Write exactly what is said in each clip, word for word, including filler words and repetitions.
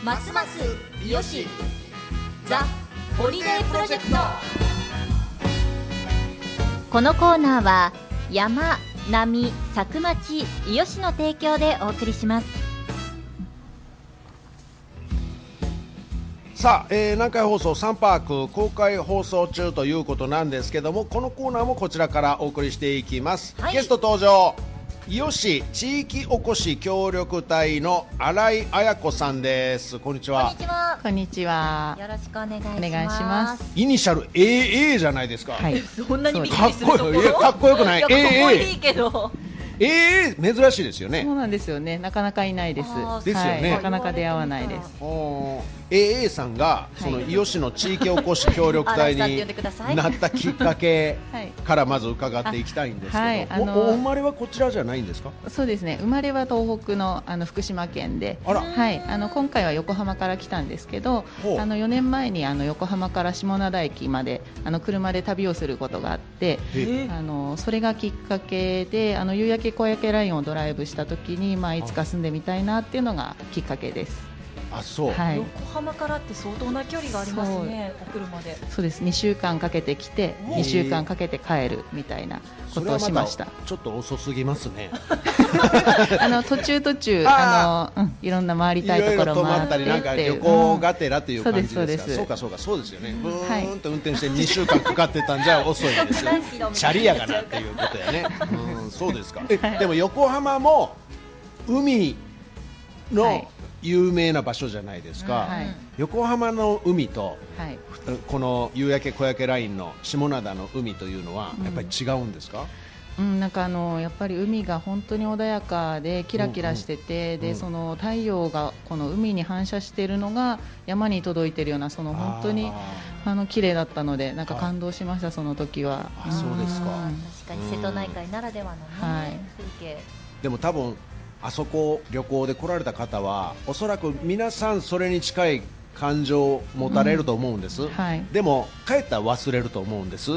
ますます美容師ザ・ホリデープロジェクト。このコーナーは山、波、佐久町、伊予市の提供でお送りします。 さあ、えー、南海放送サンパーク公開放送中ということなんですけども、このコーナーもこちらからお送りしていきます、はい、ゲスト登場、伊予市地域おこし協力隊の新井彩子さんです。こんにちは。 こんにちは。 こんにちは。 よろしくお願いします。 お願いします。 イニシャル エーエー じゃないですか。 はい。 そんなにびっくりするところ。 かっこいい。かっこよくない。 いや、かっこいいけど。 エーエー 珍しいですよね。 そうなんですよね。なかなかいないです。 ですよね、 はい、なかなか出会わないです。 エーエー さんがその伊予市の地域おこし協力隊になったきっかけからまず伺っていきたいんですけど、はい、あのお生まれはこちらじゃないんですか？ そうですね。生まれは東北のあの福島県で、 あら、 はい、あの今回は横浜から来たんですけど、あのよねんまえにあの横浜から下灘駅まであの車で旅をすることがあって、あのそれがきっかけであの夕焼け小焼けラインをドライブした時に、まあ、いつか住んでみたいなっていうのがきっかけです。 あ、そう、 はい、横浜からって相当な距離がありますね。お車で。 そうです。にしゅうかんかけて来てにしゅうかんかけて帰るみたいなことをしました。 ちょっと遅すぎますね。 あの途中途中あの、うん、いろんな回りたいところもあってって、 なんか旅行がてらっていう感じですか？そうです、そうかそうか、そうですよね。ブーンと運転してにしゅうかんかかってたんじゃ遅いんですよ。チャリやがなっていうことやね。うん、そうですか。でも横浜も海の有名な場所じゃないですか、はい、横浜の海と、はい、この夕焼け小焼けラインの下灘の海というのはやっぱり違うんですか？ うん、なんかあのやっぱり海が本当に穏やかでキラキラしてて、うんうん、でその太陽がこの海に反射しているのが山に届いているような、その本当にあの綺麗だったので、なんか感動しました、その時は。 あ、そうですか。 確かに瀬戸内海ならではの、ね、はい、風景。 でも多分あそこ旅行で来られた方はおそらく皆さんそれに近い感情を持たれると思うんです、うん、はい、でも帰ったら忘れると思うんです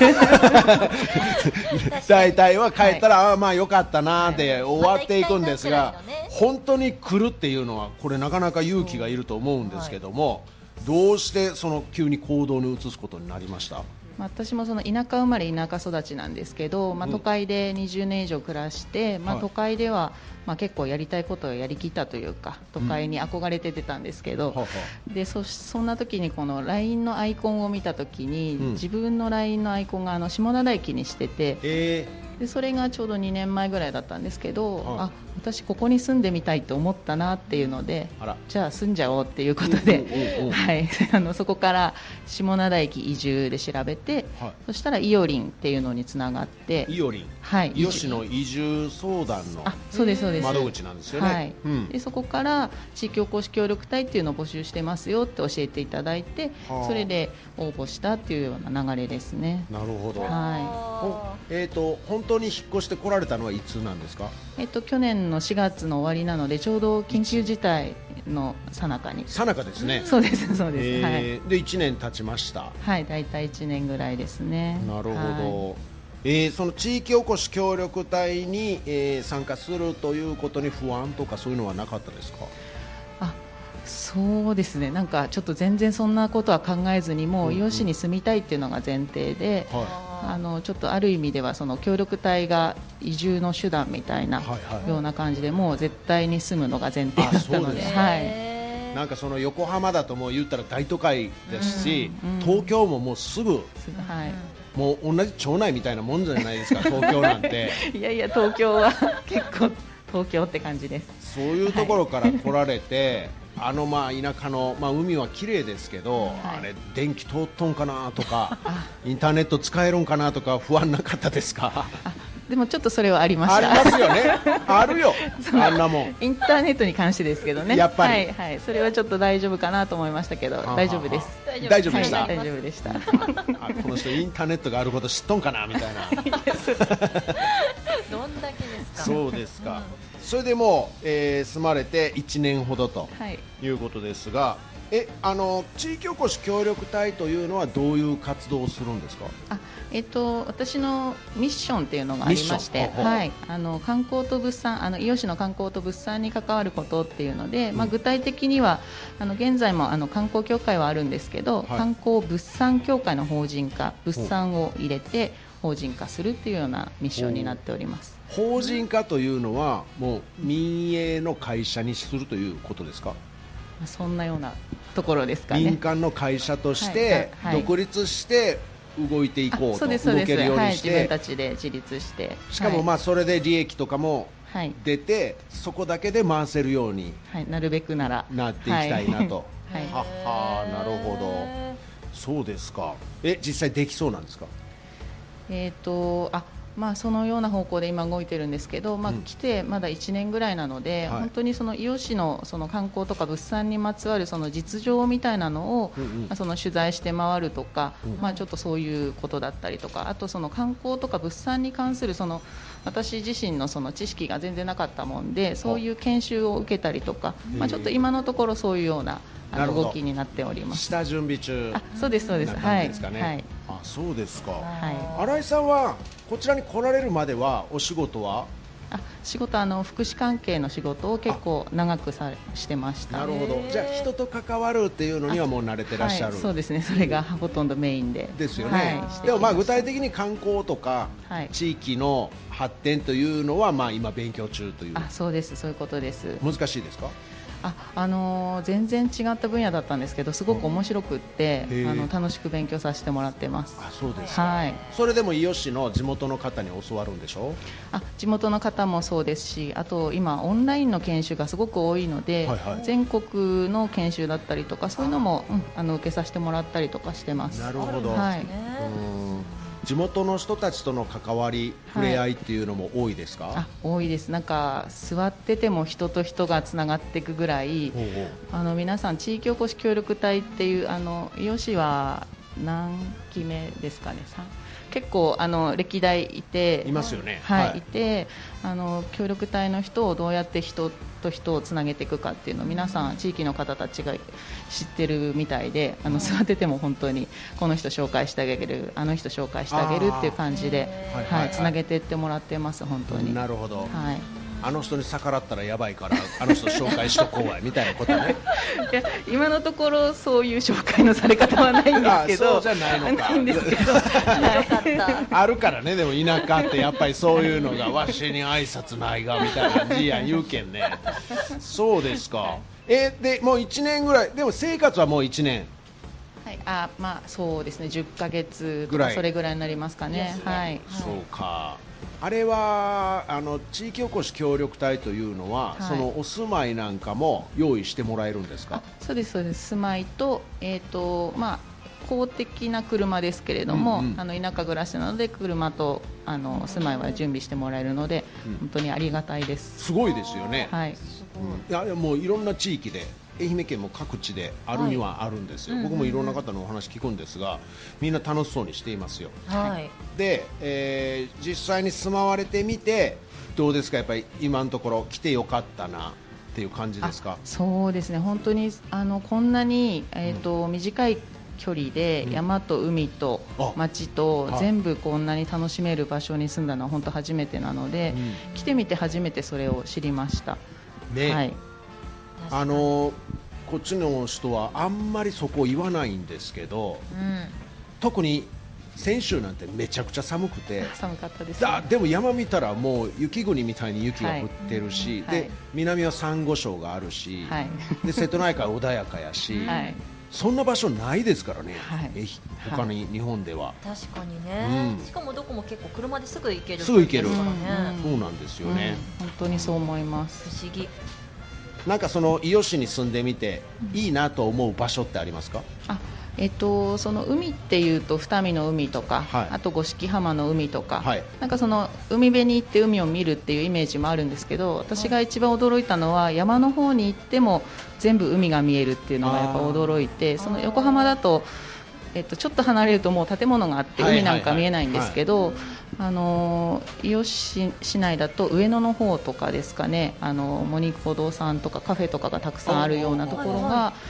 大体は帰ったら、はい、あ、まあよかったなって終わっていくんですが、はい、本当に来るっていうのはこれなかなか勇気がいると思うんですけども、はい、どうしてその急に行動に移すことになりました？ 私もその田舎生まれ田舎育ちなんですけど、まあ、都会でにじゅうねん以上暮らして、うん、まあ、都会ではまあ結構やりたいことをやりきったというか、都会に憧れて出たんですけど、うん、で そ, そんな時にこの ライン のアイコンを見た時に、うん、自分の ライン のアイコンがあの下灘駅にしてて、えー、でそれがちょうどにねんまえぐらいだったんですけど、うん、あ、私ここに住んでみたいと思ったなっていうので、あら、じゃあ住んじゃおうっていうことで、はい、あのそこから下灘駅移住で調べて、はい、そしたらイオリンっていうのにつながって、 イオリン、はい、伊予市の移住相談の窓口なんですよね、はい、うん、 でそこから地域おこし協力隊っていうのを募集してますよって教えていただいて、それで応募したっていうような流れですね。 なるほど、 はい、 えーと、本当に引っ越してこられたのはいつなんですか？ えーと、去年のしがつの終わりなので、ちょうど緊急事態の最中に。 最中ですね。 そうですそうです、 えーはい、 でいちねん経ちました。 はい、だいたいいちねんぐらいですね。 なるほど、 はい、 えー、その地域おこし協力隊に、えー、参加するということに不安とかそういうのはなかったですか？ あ、そうですね、なんかちょっと全然そんなことは考えずに、もう伊予市に住みたいっていうのが前提で、うんうん、あのちょっとある意味ではその協力隊が移住の手段みたいなような感じで、もう絶対に住むのが前提だったので、はい、 なんかその横浜だともう言ったら大都会ですし、うんうん、東京ももうすぐ、はい、もう同じ町内みたいなもんじゃないですか東京なんていやいや、東京は結構東京って感じです。 そういうところから来られて、はい、あのまあ田舎の、まあ、海は綺麗ですけど、はい、あれ電気通っとんかなとかインターネット使えるんかなとか不安なかったですか？ でもちょっとそれはありました。 ありますよね。あるよあんなもん。 インターネットに関してですけどね、 やっぱり、 はいはい、それはちょっと大丈夫かなと思いましたけど、大丈夫です。 大丈夫でした、 はい、大丈夫でしたあ、この人インターネットがあること知っとんかなみたいなどんだけですか？ そうですか、うん、それでもう、えー、住まれていちねんほどということですが、はえあの地域おこし協力隊というのはどういう活動をするんですか？ あ、えっと、私のミッションっていうのがありまして、はい、あの観光と物産、あの伊予市の観光と物産に関わることっていうので、うん、まあ、具体的にはあの現在もあの観光協会はあるんですけど、はい、観光物産協会の法人化、物産を入れて法人化するっていうようなミッションになっております。 法人化というのはもう民営の会社にするということですか？ そんなようなところですかね。 民間の会社として独立して動いていこうと、動けるようにして、 はい、自分たちで自立して、 しかもまあそれで利益とかも出て、はい、そこだけで回せるように、 はい、なるべくならなっていきたいなと、 はい、 ははなるほど、そうですか。え実際できそうなんですか？ えーとあまあ、そのような方向で今動いてるんですけど、まあ、来てまだいちねんぐらいなので、うん、本当にその伊予市のその観光とか物産にまつわるその実情みたいなのを、うんうん、まあ、その取材して回るとか、うん、まあ、ちょっとそういうことだったりとか、あとその観光とか物産に関するその私自身のその知識が全然なかったもんで、そういう研修を受けたりとか、まあ、ちょっと今のところそういうようなあの動きになっております。 下準備中。 あ、そうですそうです。はい。はい。 あ、そうですか。 はい。 新井さんはこちらに来られるまではお仕事は？ あ、仕事あの福祉関係の仕事を結構長くさしてました。 なるほど。じゃあ人と関わるっていうのにはもう慣れてらっしゃる。 はい、そうですね。それがほとんどメインで。 ですよね。はい、でもまあ具体的に観光とか地域の発展というのはまあ今勉強中という。 あ、そうです。そういうことです。 難しいですか？ あ、あのー、全然違った分野だったんですけど、すごく面白くって、うん、あの楽しく勉強させてもらってます。 あ、そうですか。 はい。 それでも伊予市の地元の方に教わるんでしょ？ あ、地元の方もそうですし、あと今オンラインの研修がすごく多いので、はいはい、全国の研修だったりとかそういうのも、うん、あの受けさせてもらったりとかしてます。 なるほど。 はい。 うん、地元の人たちとの関わり、触れ合いっていうのも多いですか？はい、 あ、多いです。なんか座ってても人と人がつながっていくぐらい、ほうほう、あの皆さん地域おこし協力隊っていうあの伊予市は何期目ですかね、結構あの歴代いていますよね。 はい、はい、いて、あの協力隊の人をどうやって人と人をつなげていくかっていうのを皆さん地域の方たちが知ってるみたいで、あの座ってても本当にこの人紹介してあげる、あの人紹介してあげるっていう感じで、はい、つなげていってもらってます。本当に。 なるほど。 はい。 あの人に逆らったらやばいからあの人紹介しとこうやみたいなことね。 いや、今のところそういう紹介のされ方はないんですけど。 そうじゃないのか。 ないんですけどあるからね。でも田舎ってやっぱりそういうのがわしに挨拶ないがみたいな感じやん言うけんね。そうですか。えでもういちねんぐらいでも生活はもういちねん。 はい、あ、まあそうですね、じゅっかげつとかそれぐらいになりますかね。はい。 そうか。あれはあの地域おこし協力隊というのは、はい、そのお住まいなんかも用意してもらえるんですか？ あ、そうですそうです。住まいと、えーとまあ、公的な車ですけれども、うんうん、あの田舎暮らしなので車とあの住まいは準備してもらえるので、うん、本当にありがたいです。 すごいですよね。 はい。 うん、いやもういろんな地域で愛媛県も各地であるにはあるんですよ。はい、僕もいろんな方のお話聞くんですが、みんな楽しそうにしていますよ。 はい、 で、えー、実際に住まわれてみてどうですか？やっぱり今のところ来てよかったなっていう感じですか？ そうですね、本当にあのこんなに、えーとうん、短い距離で山と海と町と全部こんなに楽しめる場所に住んだのは本当初めてなので、うん、来てみて初めてそれを知りました。 ね、 はい。 あのこっちの人はあんまりそこ言わないんですけど、うん、特に先週なんてめちゃくちゃ寒くて寒かったです、 ね、だでも山見たらもう雪国みたいに雪が降ってるし、はい、で、はい、南はサンゴ礁があるし、はい、で瀬戸内海穏やかやし、はい、そんな場所ないですからね、はい、え他に日本では。 確かにね、うん、しかもどこも結構車ですぐ行ける、 すぐ行ける、うん、そうなんですよね、 うん、本当にそう思います。 不思議。 なんかその伊予市に住んでみていいなと思う場所ってありますか？ あ、えっと、その海っていうと二見の海とか、はい、あと五色浜の海とか、はい、なんかその海辺に行って海を見るっていうイメージもあるんですけど、私が一番驚いたのは山の方に行っても全部海が見えるっていうのがやっぱ驚いて、その横浜だとえっと、ちょっと離れるともう建物があって海なんか見えないんですけど、あの伊予市市内だと上野の方とかですかね、あのモニコ堂さんとかカフェとかがたくさんあるようなところが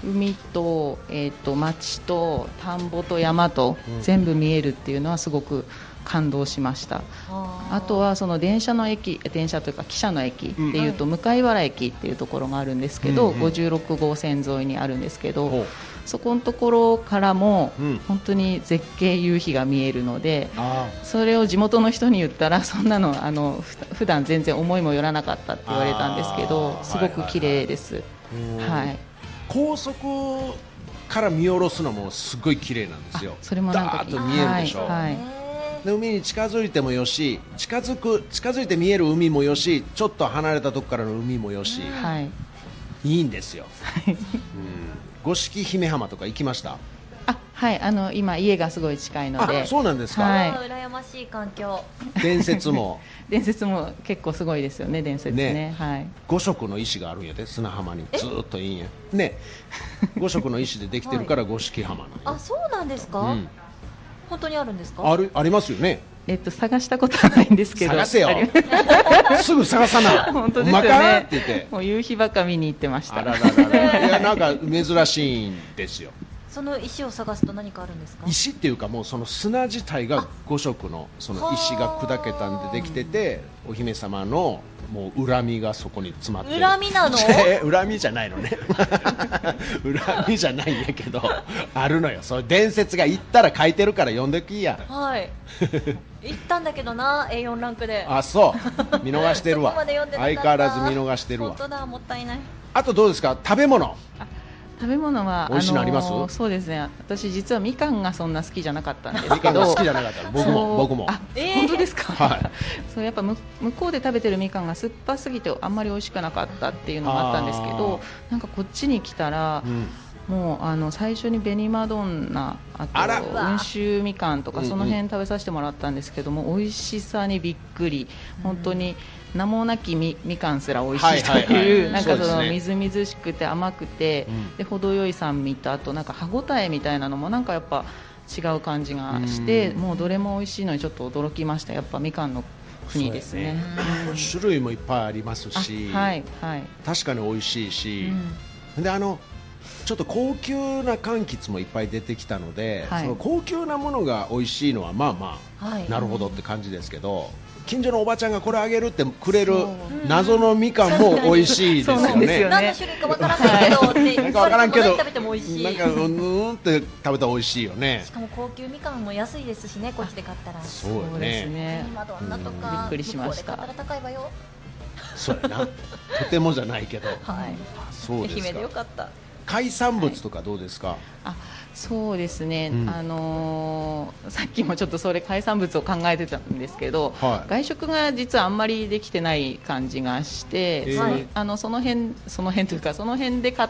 海と、えー、と町と田んぼと山と全部見えるっていうのはすごく感動しました。あとはその電車の駅、電車というか汽車の駅っていうと、うん、向原駅っていうところがあるんですけど、うんうん、ごじゅうろくごうせん沿いにあるんですけど、うん、そこのところからも本当に絶景夕日が見えるので、うん、それを地元の人に言ったらそんなのあの普段全然思いもよらなかったって言われたんですけど、すごく綺麗です。はい、 高速から見下ろすのもすごい綺麗なんですよ。 それもなんかダーッと見えるでしょ。はいはい、で海に近づいてもよし、近づく近づいて見える海もよし、ちょっと離れたとこからの海もよし、はい、いいんですよ。うん、五色姫浜とか行きました？ あ、はい、あの今家がすごい近いので。 あ、そうなんですか。 はい、羨ましい環境。 伝説も伝説も結構すごいですよね、伝説ね。ね、はい。 五色の石があるんやで、砂浜にずーっといいんやね。五色の石でできてるから五色浜なんや。 あ、そうなんですか。うん、本当にあるんですか。 ある、ありますよね。 えっと、探したことはないんですけど。 探せよ。すぐ探さな。 本当ですよね。 うまかって言って。 もう夕日ばっか見に行ってました。 あらららら。いや、なんか珍しいんですよ。 その石を探すと何かあるんですか。 石っていうか、もうその砂自体がご色のその石が砕けたんでできてて、お姫様のもう恨みがそこに詰まってる。 恨みなの？ 恨みじゃないのね。恨みじゃないんやけど、あるのよ。そういう伝説が、言ったら書いてるから読んできや。 はい。行ったんだけどな、エーよん ランクで。 あ、そう。見逃してるわ。相変わらず見逃してるわ。 本当だ、もったいない。 あとどうですか、食べ物。 食べ物は美味しいのあります？ あのー、そうですね。私実はみかんがそんな好きじゃなかったんですけど。 好きじゃなかった。僕も僕も。 あ、えー、本当ですか。 はい。 そう、やっぱ向こうで食べてるみかんが酸っぱすぎてあんまり美味しくなかったっていうのがあったんですけど、なんかこっちに来たら。うん、もうあの最初に紅マドンナ、あと温州みかんとかその辺食べさせてもらったんですけども、うんうん、美味しさにびっくり、本当に名もなき み, みかんすら美味しいという、はいはいはい、なんかそのみずみずしくて甘くて、うん、で程よい酸味と、あとなんか歯ごたえみたいなのもなんかやっぱ違う感じがして、うん、もうどれも美味しいのにちょっと驚きました。やっぱみかんの国ですね。 うん、種類もいっぱいありますし、 はいはい、確かに美味しいし、うん、であのちょっと高級な柑橘もいっぱい出てきたので、はい、その高級なものが美味しいのはまあまあ、はい、なるほどって感じですけど、近所のおばちゃんがこれあげるってくれる謎のみかんも美味しいですよね。 何の種類かわからないけどって言われても食べても美味しい。 なんかうーんって食べたら美味しいよね。 しかも高級みかんも安いですしね、こっちで買ったら。 そうですね。 マドンナとかびっくりしました。 向こうで買ったら高いわよ。 そうやな。とてもじゃないけど。 はい。 そうですか。 愛媛でよかった。 海産物とかどうですか。はい、 あ、そうですね、うん、あのー、さっきもちょっとそれ海産物を考えてたんですけど、はい、外食が実はあんまりできてない感じがして、えー、そのあのその辺その辺というかその辺で買った、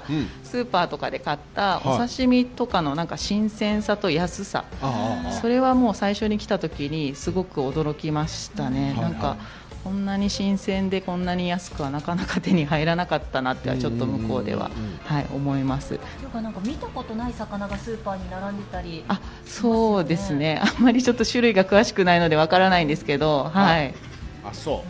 うん、スーパーとかで買ったお刺身とかのなんか新鮮さと安さ、はい、それはもう最初に来た時にすごく驚きましたね。なんか、はいはい、こんなに新鮮でこんなに安くはなかなか手に入らなかったなってはちょっと向こうでは、はい、思います。 というかなんか見たことない魚がスーパーに並んでたり、 あ、そうですね。あんまりちょっと種類が詳しくないのでわからないんですけど、はい。 あ、そう。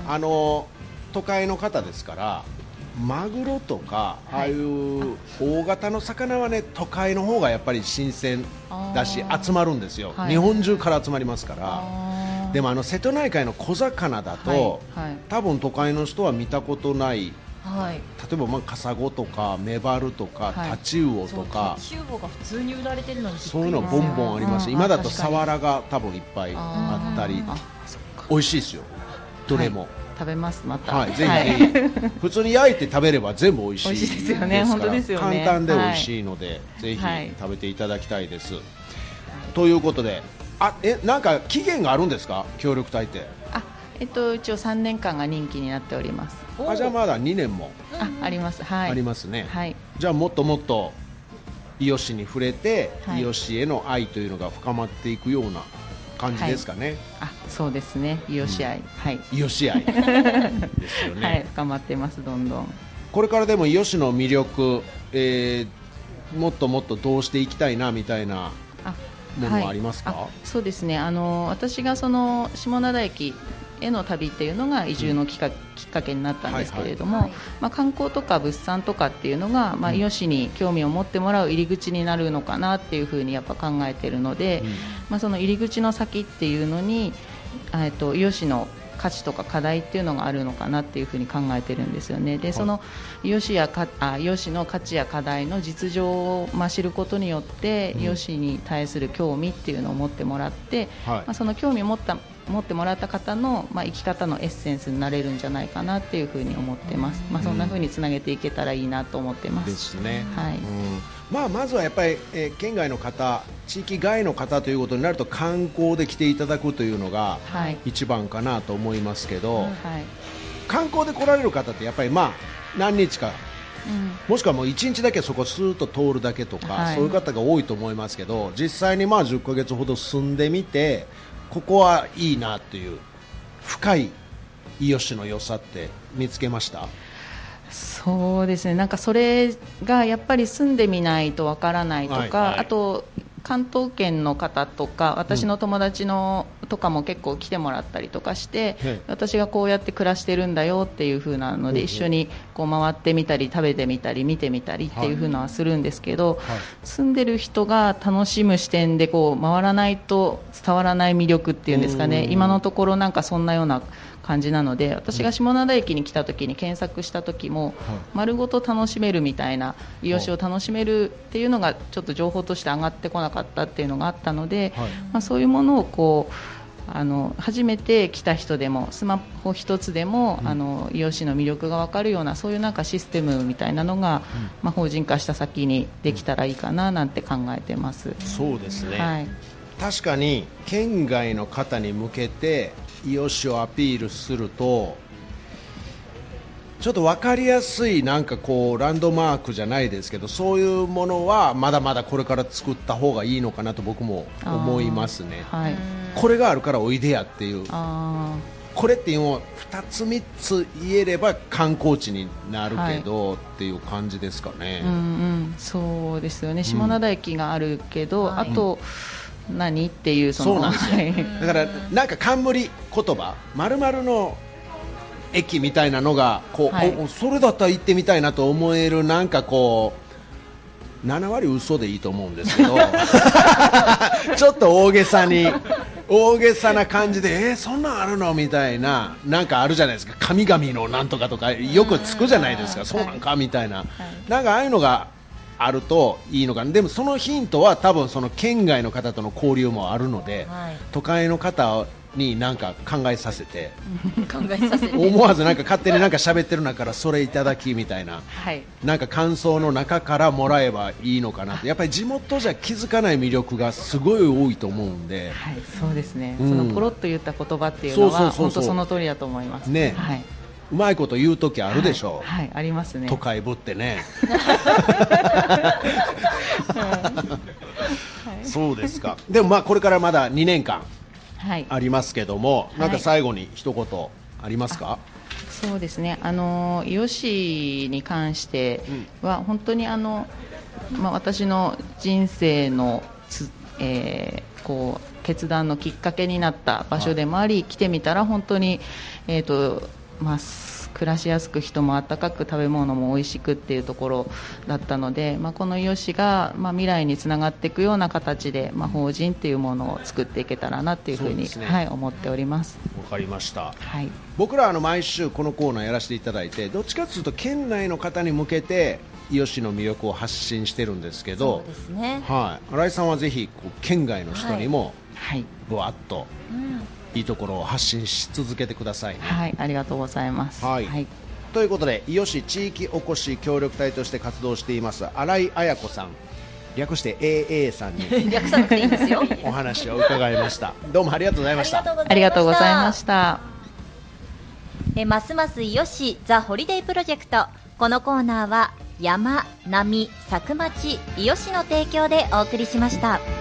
あの都会の方ですから。マグロとかああいう大型の魚はね、都会の方がやっぱり新鮮だし集まるんですよ、はい、日本中から集まりますから。でもあの瀬戸内海の小魚だと、はいはい、多分都会の人は見たことない、はい、例えばまあカサゴとかメバルとか、はい、タチウオとか、 タチウオが普通に売られてるのにそういうのボンボンあります。今だとサワラが多分いっぱいあったり、美味しいですよ、どれも。はい、 食べますまた、 はい、ぜひぜひ普通に焼いて食べれば全部美味しいですから、 美味しいですよね、本当ですよね、 簡単で美味しいので、はい、ぜひ食べていただきたいです、はい、ということで、あ、え、なんか期限があるんですか、協力隊って。 あ、えっと一応さんねんかんが任期になっております。 あ、じゃあまだにねんもあ, あります、はい、 ありますね、 はい、 じゃあもっともっと伊予市に触れて、はい、伊予市への愛というのが深まっていくような感じですかね。はい、 あ、そうですね、伊予市愛、うん、はい、 伊予市愛ですよね。 はい、深まってます、どんどん。 これからでも伊予市の魅力、えー、もっともっとどうしていきたいなみたいなものはありますか。 はい、そうですね、あの私がその下灘駅への旅っていうのが移住のきっか、きっかけになったんですけれども、 はいはい、 まあ、観光とか物産とかっていうのが、まあ、伊予市に興味を持ってもらう入り口になるのかなっていうふうにやっぱ考えているので、うん、まあ、その入り口の先っていうのに、えっと、伊予市の価値とか課題っていうのがあるのかなっていうふうに考えてるんですよね。で、その伊予市やかあ伊予市の価値や課題の実情を、まあ、知ることによって伊予市に対する興味っていうのを持ってもらって、はい、まあ、その興味を持った持ってもらった方の、まあ、生き方のエッセンスになれるんじゃないかなっていうふうに思ってます。まあ、そんなふうにつなげていけたらいいなと思ってます。 ですね。 はい。うん、 まあ、まずはやっぱり、えー、県外の方、地域外の方ということになると観光で来ていただくというのが一番かなと思いますけど、はい、観光で来られる方ってやっぱり、まあ、何日か、うん、もしくはもういちにちだけそこスーッと通るだけとか、はい、そういう方が多いと思いますけど、実際にまあじゅっかげつほど住んでみてここはいいなという深い伊予市の良さって見つけました？ そうですね、なんかそれがやっぱり住んでみないとわからないとか、はいはい、あと関東圏の方とか私の友達の、うん、とかも結構来てもらったりとかして、うん、私がこうやって暮らしてるんだよっていう風なので、うん、一緒にこう回ってみたり食べてみたり見てみたりっていう風なのはするんですけど、はいはい、住んでる人が楽しむ視点でこう回らないと伝わらない魅力っていうんですかね、今のところなんかそんなような感じなので、私が下灘駅に来た時に検索した時も、うん、丸ごと楽しめるみたいな、伊予市を楽しめるっていうのがちょっと情報として上がってこなかったっていうのがあったので、はい、まあ、そういうものをこうあの初めて来た人でもスマホ一つでも、うん、あの伊予市の魅力が分かるようなそういうなんかシステムみたいなのが、うん、まあ、法人化した先にできたらいいかななんて考えてます。 そうですね、 はい、 確かに県外の方に向けて伊予市をアピールするとちょっと分かりやすいなんかこうランドマークじゃないですけど、そういうものはまだまだこれから作った方がいいのかなと僕も思いますね、はい、これがあるからおいでやっていう、あ、これっていうのをふたつみっつ言えれば観光地になるけど、はい、っていう感じですかね。 うん、うん、そうですよね。下灘駅があるけど、うん、あと何っていうその、 そうなんですよだからなんか冠言葉〇〇の駅みたいなのがこう、はい、おそれだったら行ってみたいなと思える、なんかこうななわり嘘でいいと思うんですけどちょっと大げさに大げさな感じでえー、そんなんあるのみたいな、なんかあるじゃないですか、神々のなんとかとかよくつくじゃないですか、そうなんかみたいな、はい、なんかああいうのがあるといいのかな。でもそのヒントは多分その県外の方との交流もあるので、はい、都会の方になんか考えさせて考えさせて思わずなんか勝手になんか喋ってる中からそれいただきみたいな、 はい、 なんか感想の中からもらえばいいのかなって。やっぱり地元じゃ気づかない魅力がすごい多いと思うんで、 はい、そうですね、うん、そのポロッと言った言葉っていうのは本当その通りだと思いますね、はい、うまいこと言うときあるでしょう、 はい、はい、ありますね、 都会ぶってねそうですか。でもまあこれからまだにねんかんありますけども、はい、なんか最後に一言ありますか？はい、 そうですね、あの伊予市に関しては本当にあの、まあ、私の人生のつ、えー、こう決断のきっかけになった場所でもあり、はい、来てみたら本当に、えーとまあ、暮らしやすく人も温かく食べ物も美味しくっていうところだったので、まあ、この伊予市が、まあ、未来につながっていくような形で、まあ、法人っていうものを作っていけたらなっていうふうに、ね、はい、思っております。 わかりました、 はい、 僕らあの毎週このコーナーやらせていただいて、どっちかというと県内の方に向けて伊予市の魅力を発信してるんですけど、 そうですね、 はい、新井さんはぜひこう県外の人にもぶわっと、 うん、 いいところを発信し続けてくださいね。 はい、ありがとうございます。 はい、 はい、 ということで伊予市地域おこし協力隊として活動しています新井彩子さん、略して エーエー さんに略さなくていいんですよお話を伺いました。どうもありがとうございました。 ありがとうございました。 えますます伊予市ザ・ホリデープロジェクト、このコーナーは山、波、佐久町、伊予市の提供でお送りしました。